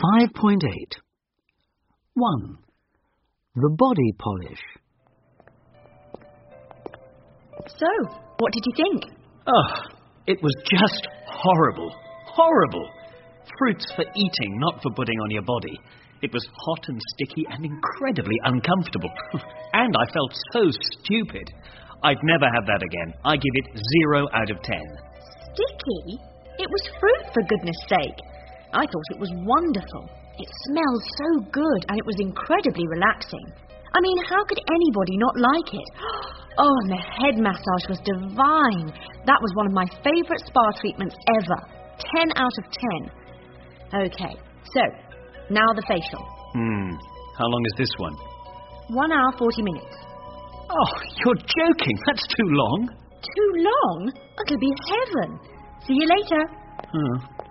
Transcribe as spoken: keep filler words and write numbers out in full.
five point eight. one. The body polish. So, what did you think? Oh, it was just horrible. Horrible. Fruits for eating, not for putting on your body. It was hot and sticky and incredibly uncomfortable. And I felt so stupid. I'd never have that again. I give it zero out of ten. Sticky? It was fruit, for goodness sake. I thought it was wonderful. It smelled so good and it was incredibly relaxing. I mean, how could anybody not like it? Oh, and the head massage was divine. That was one of my favourite spa treatments ever. ten out of ten. Okay, so, now the facial. Hmm, how long is this one? one hour, forty minutes. Oh, you're joking. That's too long. Too long? It'll be heaven. See you later. Oh.